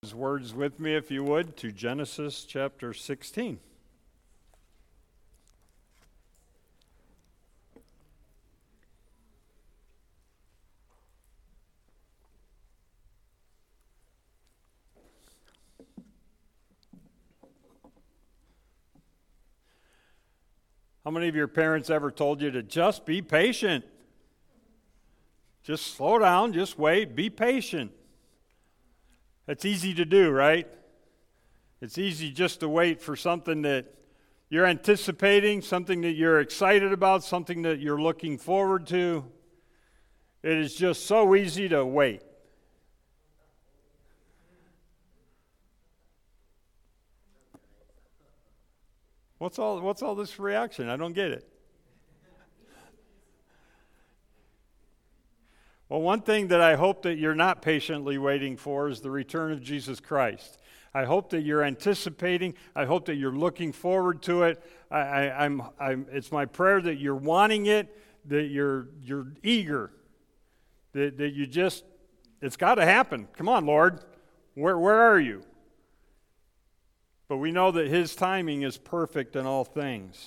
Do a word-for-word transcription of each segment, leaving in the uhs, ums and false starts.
His words with me, if you would, to Genesis chapter sixteen. How many of your parents ever told you to just be patient? Just slow down, just wait, be patient. It's easy to do, right? It's easy just to wait for something that you're anticipating, something that you're excited about, something that you're looking forward to. It is just so easy to wait. What's all, what's all this reaction? I don't get it. Well, one thing that I hope that you're not patiently waiting for is the return of Jesus Christ. I hope that you're anticipating. I hope that you're looking forward to it. I, I, I'm, I'm, it's my prayer that you're wanting it, that you're, you're eager, that, that you just, it's got to happen. Come on, Lord. Where, where are you? But we know that His timing is perfect in all things.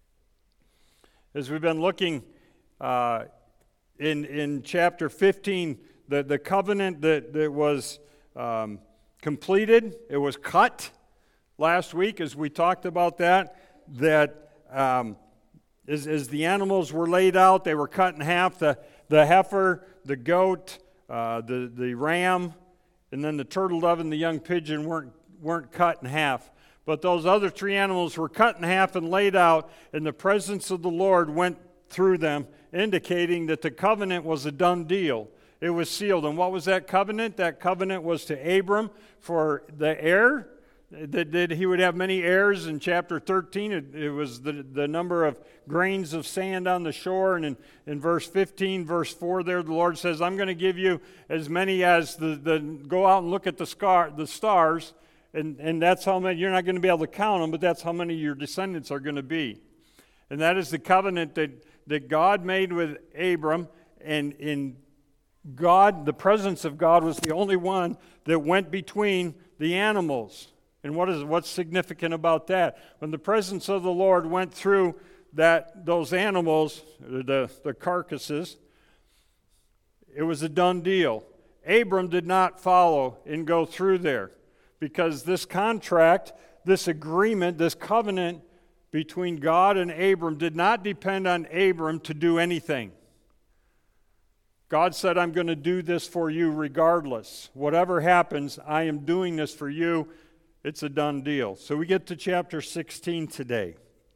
As we've been looking uh, In in chapter fifteen, the, the covenant that, that was um, completed, it was cut last week as we talked about that, that um, as, as the animals were laid out, they were cut in half, the, the heifer, the goat, uh, the, the ram, and then the turtle dove and the young pigeon weren't, weren't cut in half. But those other three animals were cut in half and laid out, and the presence of the Lord went through them, indicating that the covenant was a done deal. It was sealed. And what was that covenant? That covenant was to Abram for the heir, that, that he would have many heirs. In chapter thirteen, it, it was the, the number of grains of sand on the shore. And in, in verse fifteen, verse four there, the Lord says, I'm going to give you as many as the, the go out and look at the, scar, the stars. And, and that's how many, you're not going to be able to count them, but that's how many your descendants are going to be. And that is the covenant that that God made with Abram, and in God, the presence of God was the only one that went between the animals. And what is what's significant about that? When the presence of the Lord went through that those animals, the, the carcasses, it was a done deal. Abram did not follow and go through there, because this contract, this agreement, this covenant between God and Abram did not depend on Abram to do anything. God said, I'm going to do this for you regardless. Whatever happens, I am doing this for you. It's a done deal. So we get to chapter sixteen today.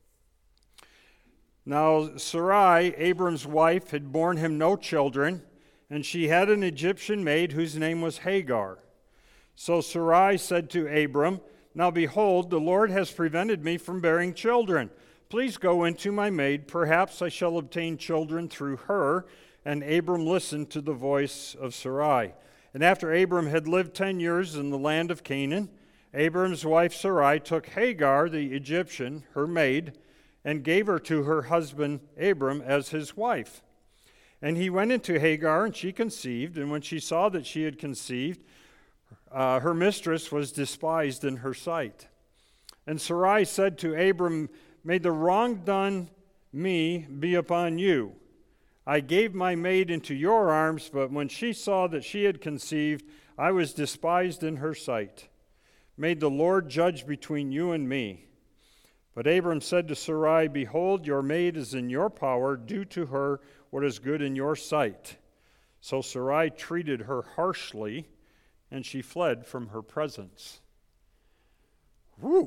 Now Sarai, Abram's wife, had borne him no children, and she had an Egyptian maid whose name was Hagar. So Sarai said to Abram, Now behold, the Lord has prevented me from bearing children. Please go into my maid. Perhaps I shall obtain children through her. And Abram listened to the voice of Sarai. And after Abram had lived ten years in the land of Canaan, Abram's wife Sarai took Hagar, the Egyptian, her maid, and gave her to her husband Abram as his wife. And he went into Hagar, and she conceived. And when she saw that she had conceived, Uh, her mistress was despised in her sight. And Sarai said to Abram, May the wrong done me be upon you. I gave my maid into your arms, but when she saw that she had conceived, I was despised in her sight. May the Lord judge between you and me. But Abram said to Sarai, Behold, your maid is in your power. Do to her what is good in your sight. So Sarai treated her harshly, and she fled from her presence. Whew.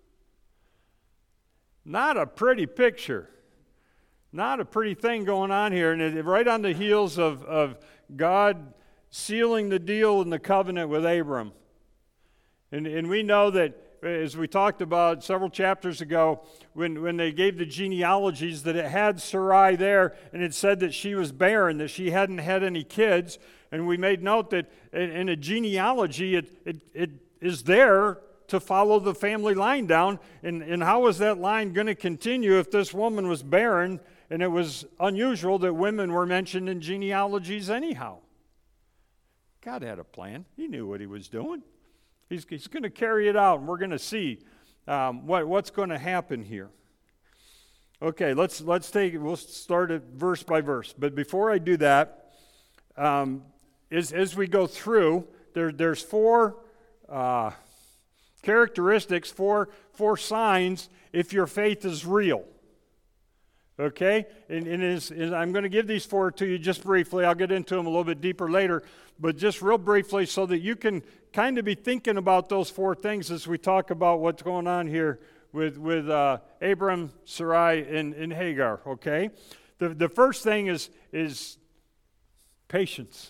Not a pretty picture. Not a pretty thing going on here. And it, right on the heels of, of God sealing the deal and the covenant with Abram. And, and we know that, as we talked about several chapters ago, when, when they gave the genealogies, that it had Sarai there, and it said that she was barren, that she hadn't had any kids. And we made note that in, in a genealogy, it, it, it is there to follow the family line down. And, and how was that line going to continue if this woman was barren? And it was unusual that women were mentioned in genealogies anyhow. God had a plan. He knew what He was doing. He's, he's going to carry it out, and we're going to see um, what, what's going to happen here. Okay, let's let's take it. We'll start it verse by verse. But before I do that, um, as as we go through, there there's four uh, characteristics, four four signs if your faith is real. Okay, and, and, is, and I'm going to give these four to you just briefly. I'll get into them a little bit deeper later, but just real briefly so that you can kind of be thinking about those four things as we talk about what's going on here with with uh, Abram, Sarai, and, and Hagar. Okay, the the first thing is is patience.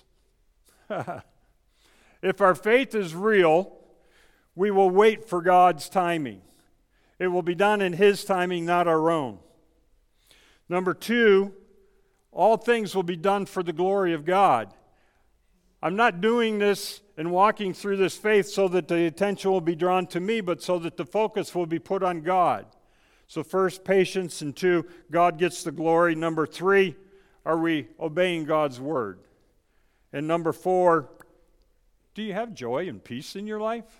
If our faith is real, we will wait for God's timing. It will be done in His timing, not our own. Number two, all things will be done for the glory of God. I'm not doing this and walking through this faith so that the attention will be drawn to me, but so that the focus will be put on God. So first, patience, and two, God gets the glory. Number three, are we obeying God's word? And number four, do you have joy and peace in your life?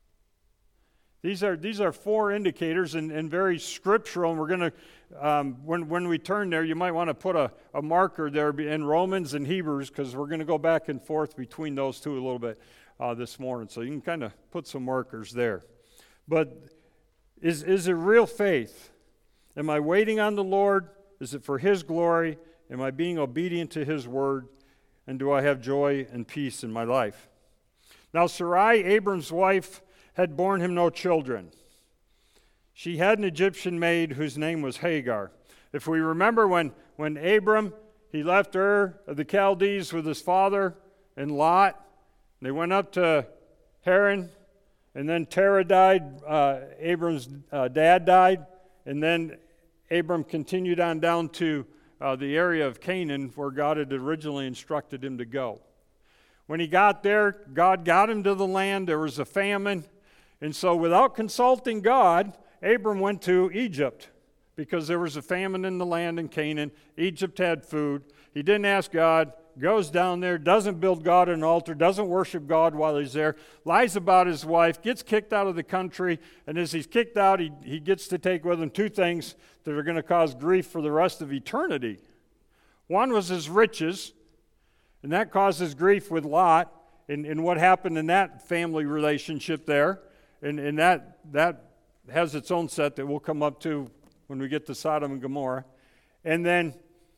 These are these are four indicators and, and very scriptural, and we're going to, um, when, when we turn there, you might want to put a, a marker there in Romans and Hebrews, because we're going to go back and forth between those two a little bit uh, this morning, so you can kind of put some markers there. But is, is it real faith? Am I waiting on the Lord? Is it for His glory? Am I being obedient to His word? And do I have joy and peace in my life? Now, Sarai, Abram's wife, had borne him no children. She had an Egyptian maid whose name was Hagar. If we remember when, when Abram, he left Ur of the Chaldees with his father and Lot, they went up to Haran, and then Terah died, uh, Abram's uh, dad died, and then Abram continued on down to uh, the area of Canaan where God had originally instructed him to go. When he got there, God got him to the land. There was a famine. And so without consulting God, Abram went to Egypt because there was a famine in the land in Canaan. Egypt had food. He didn't ask God, goes down there, doesn't build God an altar, doesn't worship God while he's there, lies about his wife, gets kicked out of the country, and as he's kicked out, he, he gets to take with him two things that are going to cause grief for the rest of eternity. One was his riches, and that causes grief with Lot and, and what happened in that family relationship there. And, and that that has its own set that we'll come up to when we get to Sodom and Gomorrah. And then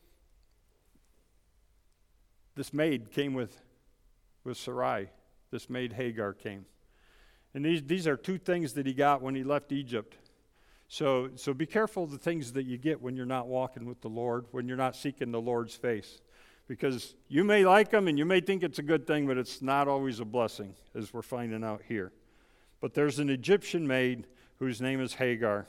this maid came with, with Sarai. This maid Hagar came. And these, these are two things that he got when he left Egypt. So, so be careful of the things that you get when you're not walking with the Lord, when you're not seeking the Lord's face. Because you may like them and you may think it's a good thing, but it's not always a blessing, as we're finding out here. But there's an Egyptian maid whose name is Hagar.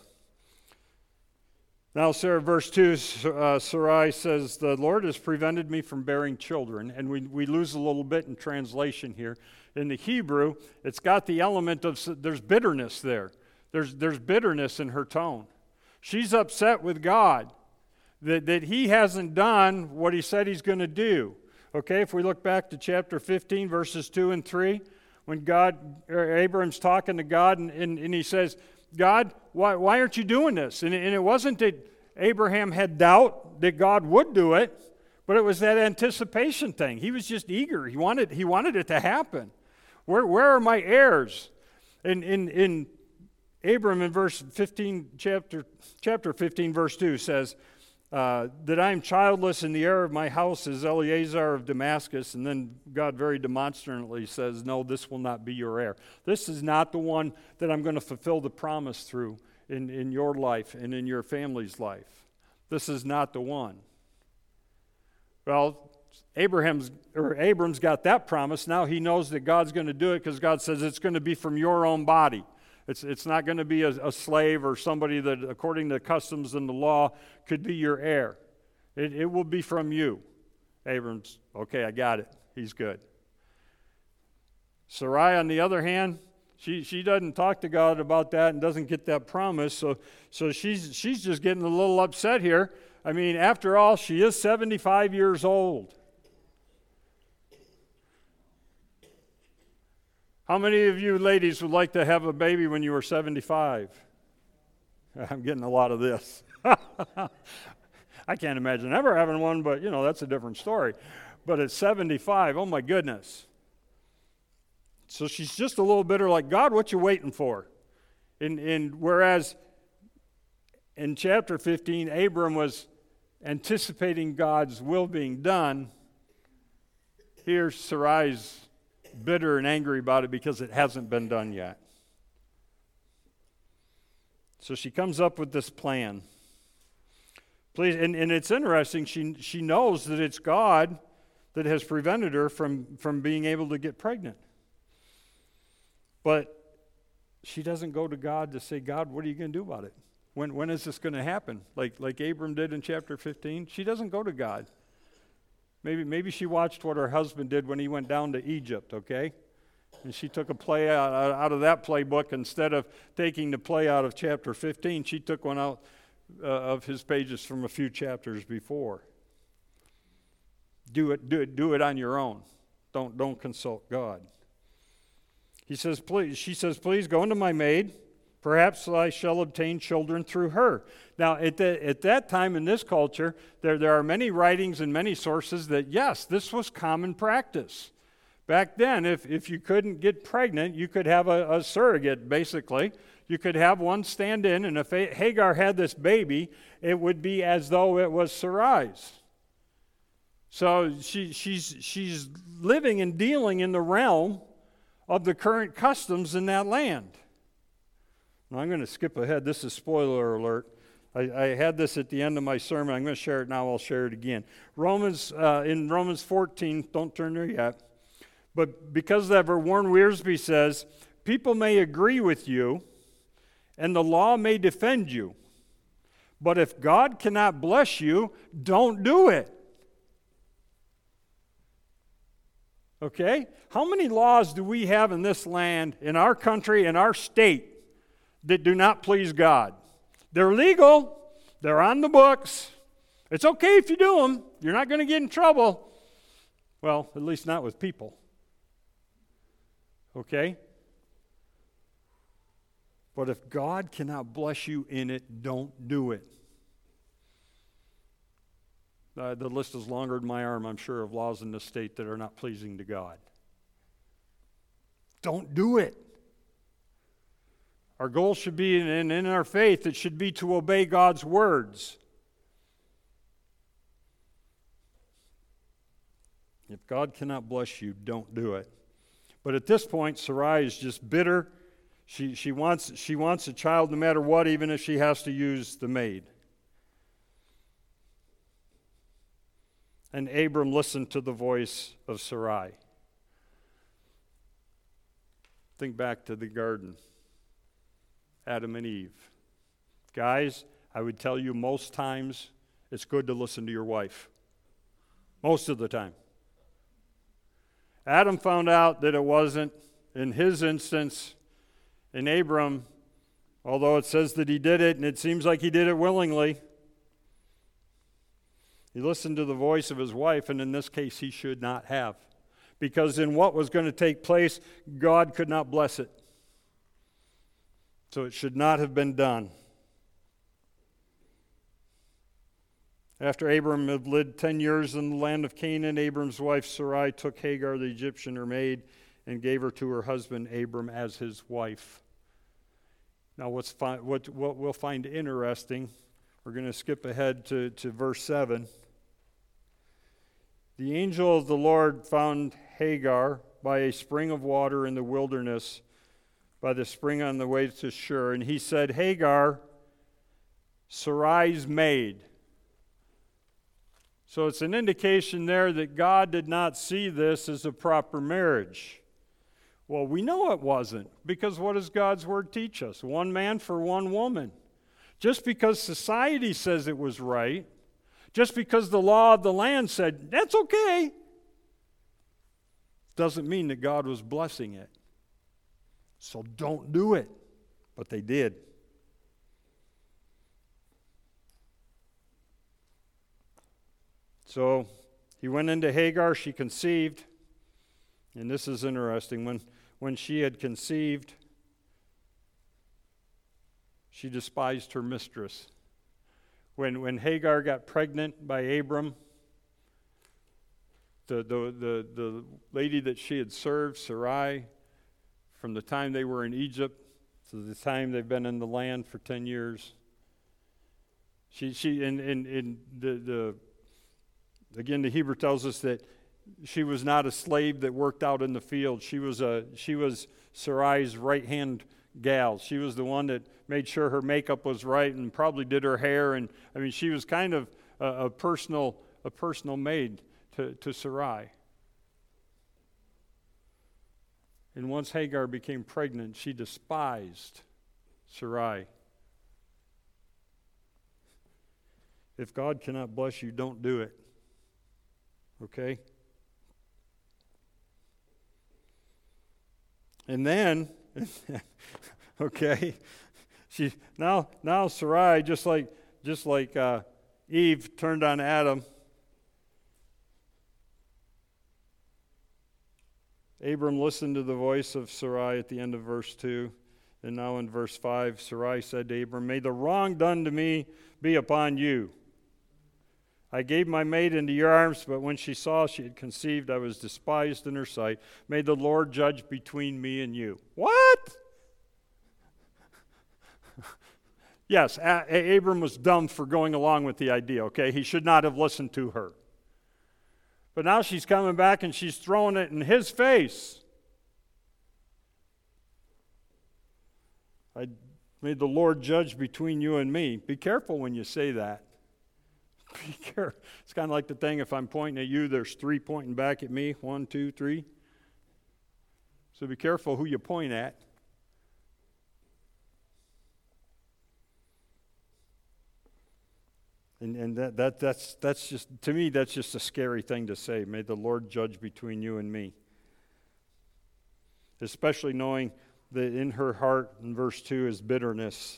Now, Sarah, verse two, uh, Sarai says, the Lord has prevented me from bearing children. And we, we lose a little bit in translation here. In the Hebrew, it's got the element of, there's bitterness there. There's, there's bitterness in her tone. She's upset with God that, that he hasn't done what he said he's going to do. Okay, if we look back to chapter fifteen, verses two and three, when God, or Abram's talking to God, and, and, and he says, God, why, why aren't you doing this? And, and it wasn't that Abraham had doubt that God would do it, but it was that anticipation thing. He was just eager. He wanted, he wanted it to happen. Where, where are my heirs? In, in, in Abram, in verse fifteen, chapter, chapter fifteen, verse two, says, Uh, that I am childless, and the heir of my house is Eleazar of Damascus. And then God very demonstratively says, no, this will not be your heir. This is not the one that I'm going to fulfill the promise through in, in your life and in your family's life. This is not the one. Well, Abraham's or Abram's got that promise. Now he knows that God's going to do it because God says it's going to be from your own body. It's it's not going to be a, a slave or somebody that, according to the customs and the law, could be your heir. It, it will be from you. Abram's, okay, I got it. He's good. Sarai, on the other hand, she she doesn't talk to God about that and doesn't get that promise. So so she's she's just getting a little upset here. I mean, after all, she is seventy-five years old. How many of you ladies would like to have a baby when you were seventy-five? I'm getting a lot of this. I can't imagine ever having one, but, you know, that's a different story. But at seventy-five, oh, my goodness. So she's just a little bitter like, God, what you waiting for? And, and whereas in chapter fifteen, Abram was anticipating God's will being done, here Sarai's bitter and angry about it because it hasn't been done yet. So she comes up with this plan. Please, and, and it's interesting, she she knows that it's God that has prevented her from, from being able to get pregnant. But she doesn't go to God to say, God, what are you going to do about it? When when is this going to happen? Like like Abram did in chapter fifteen. She doesn't go to God. Maybe maybe she watched what her husband did when he went down to Egypt, okay? And she took a play out, out of that playbook. Instead of taking the play out of chapter fifteen, she took one out uh, of his pages from a few chapters before. Do it, do it, do it on your own. Don't don't consult God. He says, please, she says, please go into my maid. Perhaps I shall obtain children through her. Now, at, the, at that time in this culture, there, there are many writings and many sources that, yes, this was common practice. Back then, if, if you couldn't get pregnant, you could have a, a surrogate, basically. You could have one stand in, and if Hagar had this baby, it would be as though it was Sarai's. So she, she's, she's living and dealing in the realm of the current customs in that land. Now, I'm going to skip ahead. This is spoiler alert. I, I had this at the end of my sermon. I'm going to share it now. I'll share it again. Romans, uh, in Romans fourteen, don't turn there yet. But because of that, Warren Wiersbe says, people may agree with you, and the law may defend you. But if God cannot bless you, don't do it. Okay? How many laws do we have in this land, in our country, in our state, that do not please God? They're legal. They're on the books. It's okay if you do them. You're not going to get in trouble. Well, at least not with people. Okay? But if God cannot bless you in it, don't do it. Uh, the list is longer than my arm, I'm sure, of laws in this state that are not pleasing to God. Don't do it. Our goal should be, and in our faith, it should be to obey God's words. If God cannot bless you, don't do it. But at this point, Sarai is just bitter. She, she, wants, she wants a child no matter what, even if she has to use the maid. And Abram listened to the voice of Sarai. Think back to the garden. Adam and Eve. Guys, I would tell you most times it's good to listen to your wife. Most of the time. Adam found out that it wasn't, in his instance, in Abram, although it says that he did it, and it seems like he did it willingly, he listened to the voice of his wife, and in this case, he should not have. Because in what was going to take place, God could not bless it. So it should not have been done. After Abram had lived ten years in the land of Canaan, Abram's wife Sarai took Hagar the Egyptian, her maid, and gave her to her husband Abram as his wife. Now what's fi- what, what we'll find interesting, we're going to skip ahead to, to verse seven. The angel of the Lord found Hagar by a spring of water in the wilderness, by the spring on the way to Shur, and he said, Hagar, Sarai's maid. So it's an indication there that God did not see this as a proper marriage. Well, we know it wasn't, because what does God's word teach us? One man for one woman. Just because society says it was right, just because the law of the land said, that's okay, doesn't mean that God was blessing it. So don't do it. But they did. So he went into Hagar, she conceived. And this is interesting. When, when she had conceived, she despised her mistress. When, when Hagar got pregnant by Abram, the, the, the, the lady that she had served, Sarai, from the time they were in Egypt to the time they've been in the land for ten years, she, she in, in, in the, the, again, the Hebrew tells us that she was not a slave that worked out in the field. She was a she was Sarai's right-hand gal. She was the one that made sure her makeup was right and probably did her hair. And I mean, she was kind of a, a personal a personal maid to, to Sarai. And once Hagar became pregnant, she despised Sarai. If God cannot bless you, don't do it. Okay? And then, okay, she now now Sarai, just like just like uh, Eve turned on Adam, Abram listened to the voice of Sarai at the end of verse two, and now in verse five, Sarai said to Abram, "May the wrong done to me be upon you. I gave my maid into your arms, but when she saw she had conceived, I was despised in her sight. May the Lord judge between me and you." What? Yes, A- Abram was dumb for going along with the idea, okay? He should not have listened to her. But now she's coming back and she's throwing it in his face. I made the Lord judge between you and me. Be careful when you say that. Be careful. It's kind of like the thing, if I'm pointing at you, there's three pointing back at me. One, two, three. So be careful who you point at. And and that, that that's that's just, to me, that's just a scary thing to say. May the Lord judge between you and me. Especially knowing that in her heart, in verse two, is bitterness.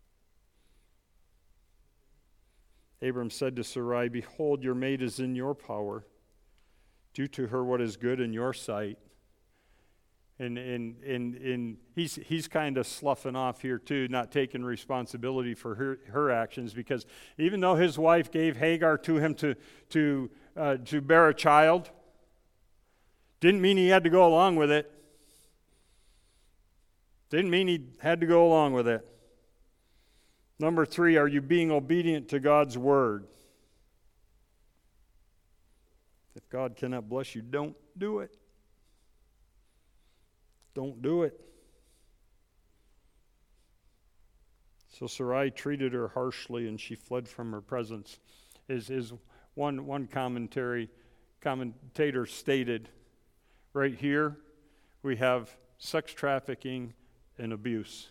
Abram said to Sarai, "Behold, your maid is in your power. Do to her what is good in your sight." And and and, and he's he's kind of sloughing off here too, not taking responsibility for her, her actions, because even though his wife gave Hagar to him to to uh, to bear a child, didn't mean he had to go along with it. Didn't mean he had to go along with it. Number three, are you being obedient to God's word? If God cannot bless you, don't do it. Don't do it. So Sarai treated her harshly, and she fled from her presence. Is is one one commentary commentator stated, right here we have sex trafficking and abuse.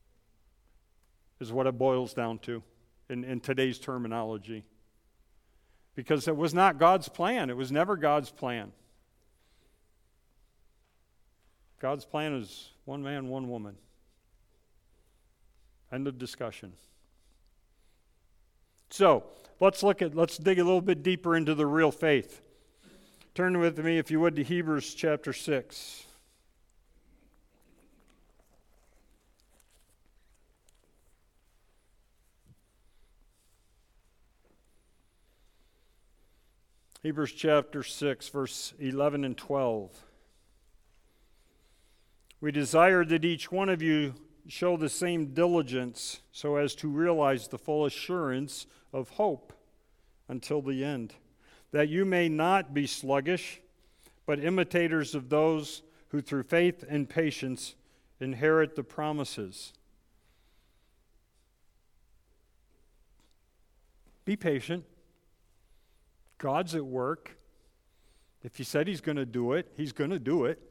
Is what it boils down to in, in today's terminology. Because it was not God's plan. It was never God's plan. God's plan is one man, one woman. End of discussion. So, let's look at, let's dig a little bit deeper into the real faith. Turn with me, if you would, to Hebrews chapter six. Hebrews chapter six, verse eleven and twelve. We desire that each one of you show the same diligence so as to realize the full assurance of hope until the end, that you may not be sluggish, but imitators of those who through faith and patience inherit the promises. Be patient. God's at work. If he said he's going to do it, he's going to do it.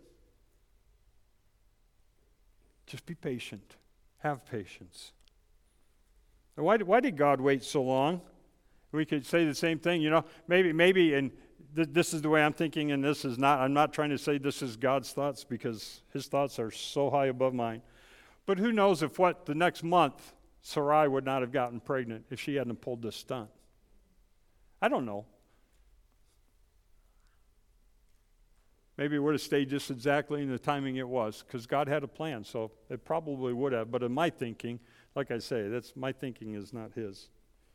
Just be patient. Have patience. And why, why did God wait so long? We could say the same thing, you know, maybe, maybe, and th- this is the way I'm thinking, and this is not, I'm not trying to say this is God's thoughts, because his thoughts are so high above mine. But who knows if what, the next month, Sarai would not have gotten pregnant if she hadn't pulled this stunt. I don't know. maybe it would have stayed just exactly in the timing it was, because God had a plan, so it probably would have. But in my thinking, like I say, that's my thinking is not his.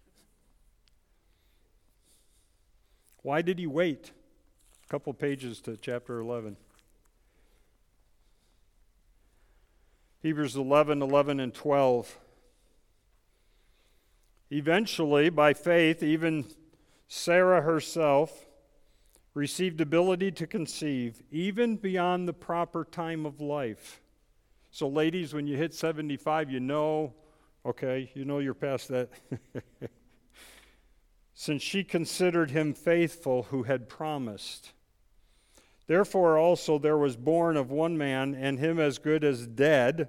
Why did he wait? A couple pages to chapter eleven. Hebrews eleven, eleven, and twelve. Eventually, by faith, even Sarah herself received ability to conceive, even beyond the proper time of life. So ladies, when you hit seventy-five, you know, okay, you know you're past that. Since she considered him faithful who had promised. Therefore also there was born of one man, and him as good as dead,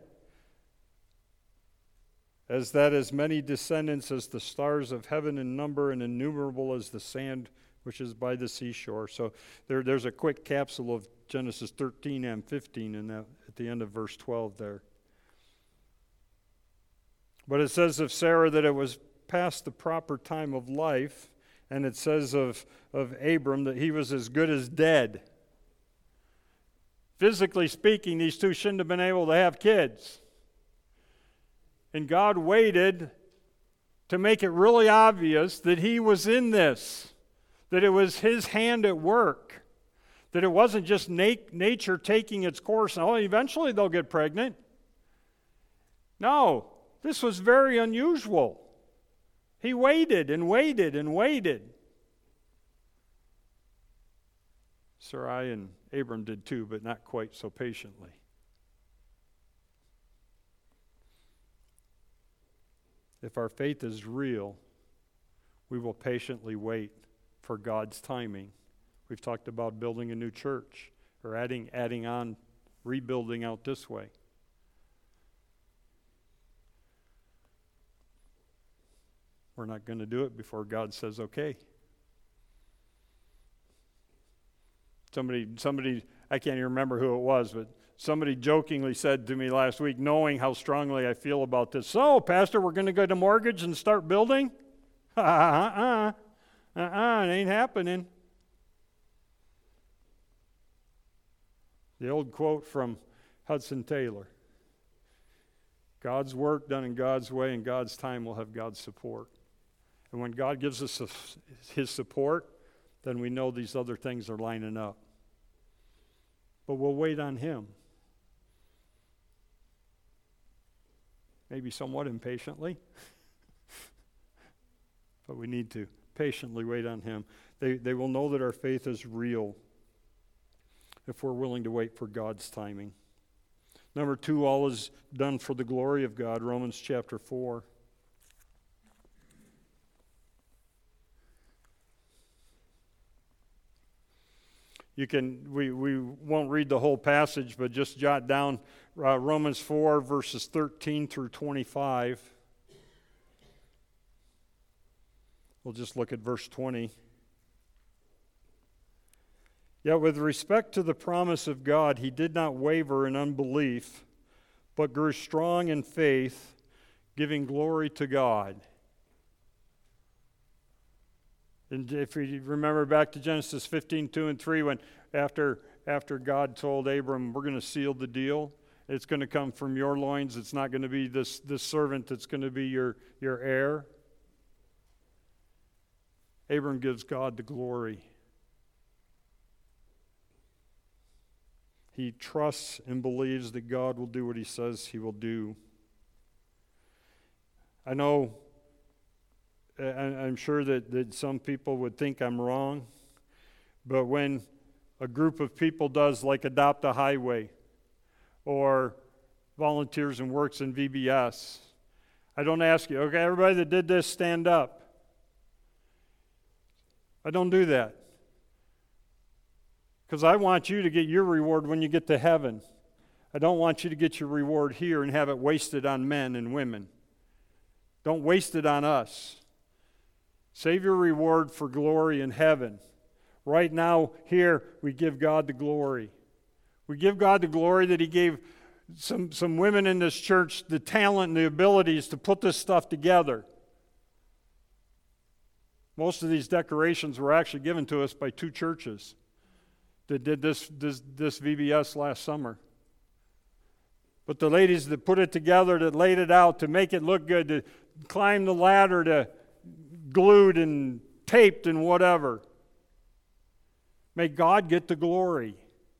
as that as many descendants as the stars of heaven in number, and innumerable as the sand which is by the seashore. So there, there's a quick capsule of Genesis thirteen and fifteen in that, at the end of verse twelve there. But it says of Sarah that it was past the proper time of life, and it says of, of Abram that he was as good as dead. Physically speaking, these two shouldn't have been able to have kids. And God waited to make it really obvious that he was in this, that it was his hand at work, that it wasn't just na- nature taking its course, and oh, eventually they'll get pregnant. No, this was very unusual. He waited and waited and waited. Sarai and Abram did too, but not quite so patiently. If our faith is real, we will patiently wait for God's timing. We've talked about building a new church, or adding adding on, rebuilding out this way. We're not going to do it before God says okay. Somebody, somebody, I can't even remember who it was, but somebody jokingly said to me last week, knowing how strongly I feel about this, so, Pastor, we're going to get a mortgage and start building? Uh-uh, uh-uh, it ain't happening. The old quote from Hudson Taylor. God's work done in God's way and God's time will have God's support. And when God gives us his support, then we know these other things are lining up. But we'll wait on him. Maybe somewhat impatiently. But we need to patiently wait on him. They, they will know that our faith is real if we're willing to wait for God's timing. Number two, all is done for the glory of God, Romans chapter four. You can, we, we won't read the whole passage, but just jot down uh, Romans four, verses thirteen through twenty-five. We'll just look at verse twenty. Yet with respect to the promise of God, he did not waver in unbelief, but grew strong in faith, giving glory to God. And if we remember back to Genesis fifteen, two and three, when after, after God told Abram, we're going to seal the deal, it's going to come from your loins, it's not going to be this, this servant that's going to be your, your heir. Abram gives God the glory. He trusts and believes that God will do what he says he will do. I know, I'm sure that, that some people would think I'm wrong, but when a group of people does like Adopt a Highway or Volunteers and Works in V B S, I don't ask you, okay, everybody that did this, stand up. I don't do that. Because I want you to get your reward when you get to heaven. I don't want you to get your reward here and have it wasted on men and women. Don't waste it on us. Save your reward for glory in heaven. Right now, here, we give God the glory. We give God the glory that he gave some, some women in this church the talent and the abilities to put this stuff together. Most of these decorations were actually given to us by two churches. that did this, this, this V B S last summer. But the ladies that put it together, that laid it out to make it look good, to climb the ladder, to glued and taped and whatever. May God get the glory.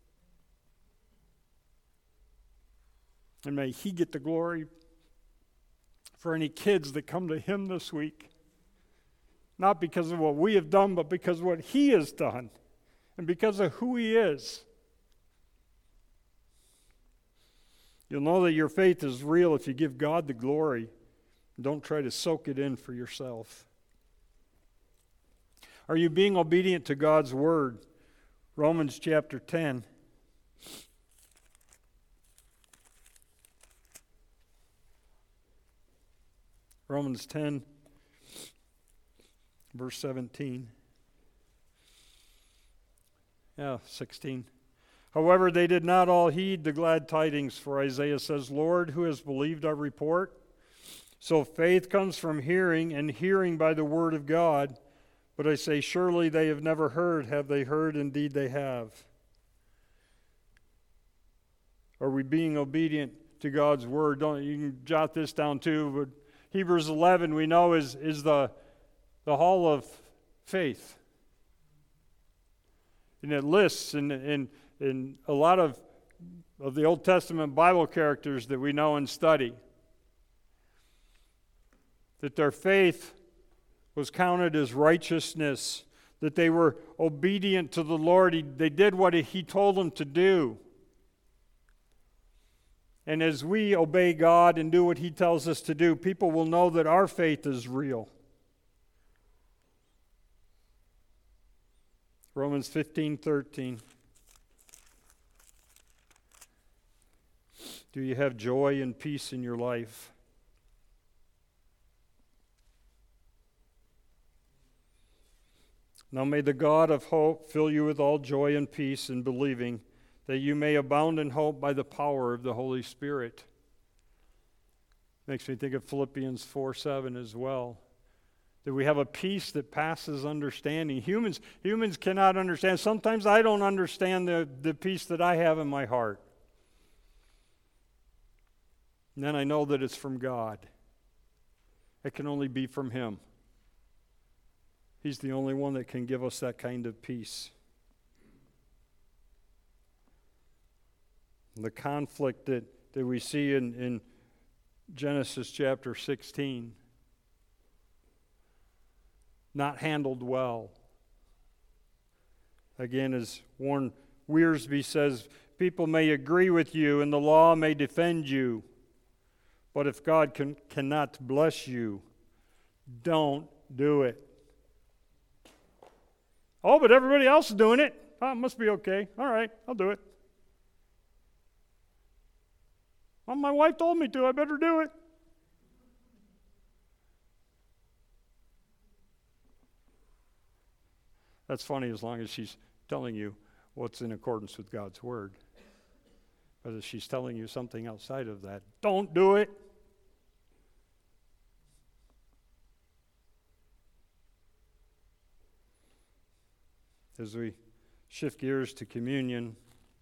And may He get the glory for any kids that come to Him this week. Not because of what we have done, but because of what He has done. And because of who He is. You'll know that your faith is real if you give God the glory. Don't try to soak it in for yourself. Are you being obedient to God's word? Romans chapter ten. Romans ten, verse seventeen. Yeah, sixteen. However, they did not all heed the glad tidings, for Isaiah says, Lord, who has believed our report? So faith comes from hearing, and hearing by the word of God. But I say, surely they have never heard. Have they heard? Indeed they have. Are we being obedient to God's word? Don't you can jot this down too, but Hebrews eleven we know is, is the, the hall of faith. And it lists in, in, in a lot of, of the Old Testament Bible characters that we know and study, that their faith was counted as righteousness, that they were obedient to the Lord. He, they did what He told them to do. And as we obey God and do what He tells us to do, people will know that our faith is real. Romans fifteen thirteen. Do you have joy and peace in your life? Now may the God of hope fill you with all joy and peace in believing, that you may abound in hope by the power of the Holy Spirit. Makes me think of Philippians four seven as well. That we have a peace that passes understanding. Humans, humans cannot understand. Sometimes I don't understand the, the peace that I have in my heart. And then I know that it's from God. It can only be from Him. He's the only one that can give us that kind of peace. The conflict that, that we see in, in Genesis chapter sixteen, not handled well. Again, as Warren Wiersbe says, people may agree with you and the law may defend you, but if God can, cannot bless you, don't do it. Oh, but everybody else is doing it. Oh, it must be okay. All right, I'll do it. Well, my wife told me to. I better do it. That's funny as long as she's telling you what's in accordance with God's word. But if she's telling you something outside of that, don't do it. As we shift gears to communion,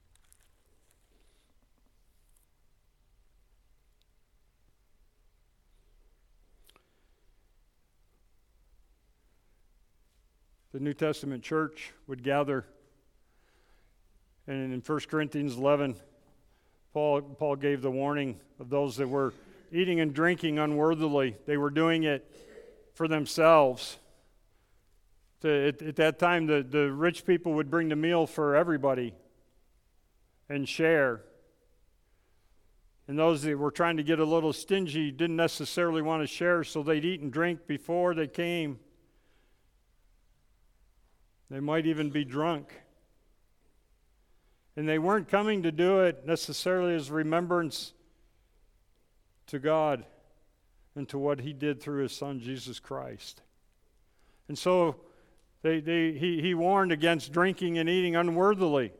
the New Testament church would gather, and in First Corinthians eleven, Paul, Paul gave the warning of those that were eating and drinking unworthily. They were doing it for themselves. To, at, at that time, the, the rich people would bring the meal for everybody and share. And those that were trying to get a little stingy didn't necessarily want to share, so they'd eat and drink before they came. They might even be drunk. And they weren't coming to do it necessarily as remembrance to God and to what He did through His Son, Jesus Christ. And so they, they, he, he warned against drinking and eating unworthily.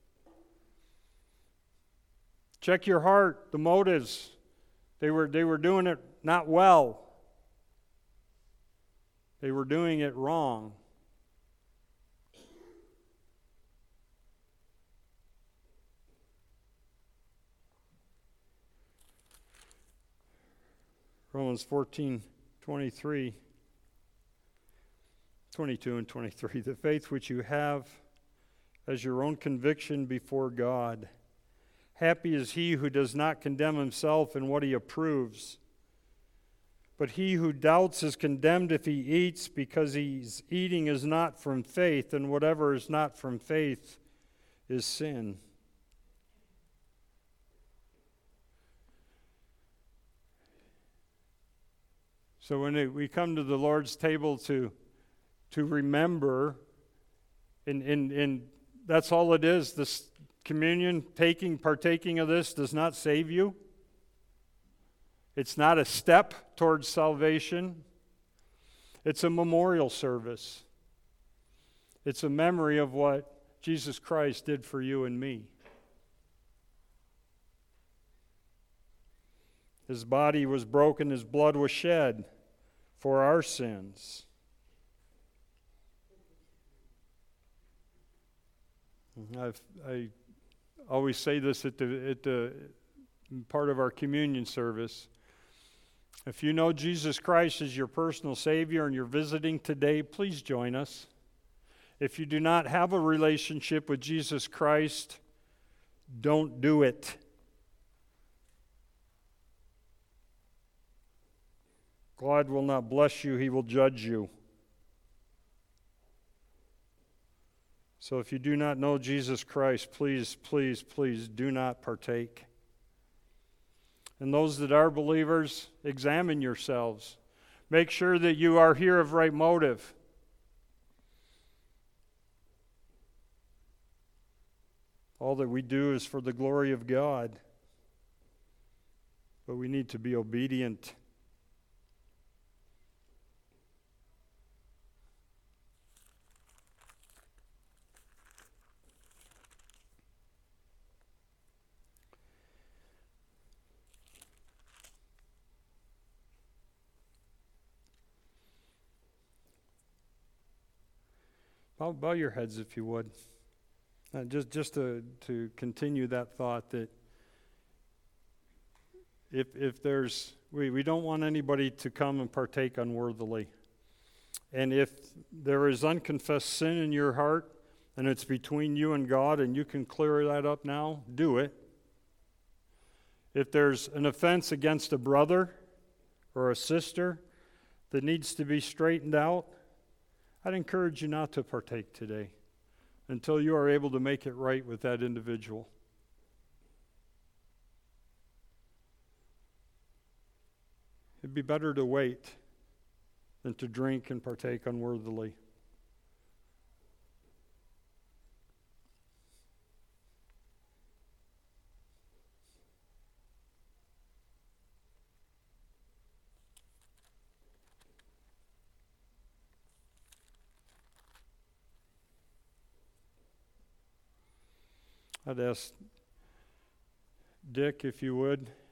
Check your heart, the motives. They were, they were doing it not well. They were doing it wrong. Romans fourteen, twenty-three, twenty-two and twenty-three. The faith which you have as your own conviction before God. Happy is he who does not condemn himself in what he approves. But he who doubts is condemned if he eats, because his eating is not from faith, and whatever is not from faith is sin. So when it, we come to the Lord's table to, to remember, and, and, and that's all it is, this communion, taking, partaking of this does not save you. It's not a step towards salvation. It's a memorial service. It's a memory of what Jesus Christ did for you and me. His body was broken, his blood was shed for our sins. I've, I always say this at the, at the part of our communion service. If you know Jesus Christ as your personal Savior and you're visiting today, please join us. If you do not have a relationship with Jesus Christ, don't do it. God will not bless you, He will judge you. So if you do not know Jesus Christ, please, please, please do not partake. And those that are believers, examine yourselves. Make sure that you are here of right motive. All that we do is for the glory of God. But we need to be obedient. Bow, bow your heads if you would. Uh, just just to, to continue that thought that if if there's, we, we don't want anybody to come and partake unworthily. And if there is unconfessed sin in your heart and it's between you and God and you can clear that up now, do it. If there's an offense against a brother or a sister that needs to be straightened out, I'd encourage you not to partake today until you are able to make it right with that individual. It'd be better to wait than to drink and partake unworthily. I'd ask Dick, if you would,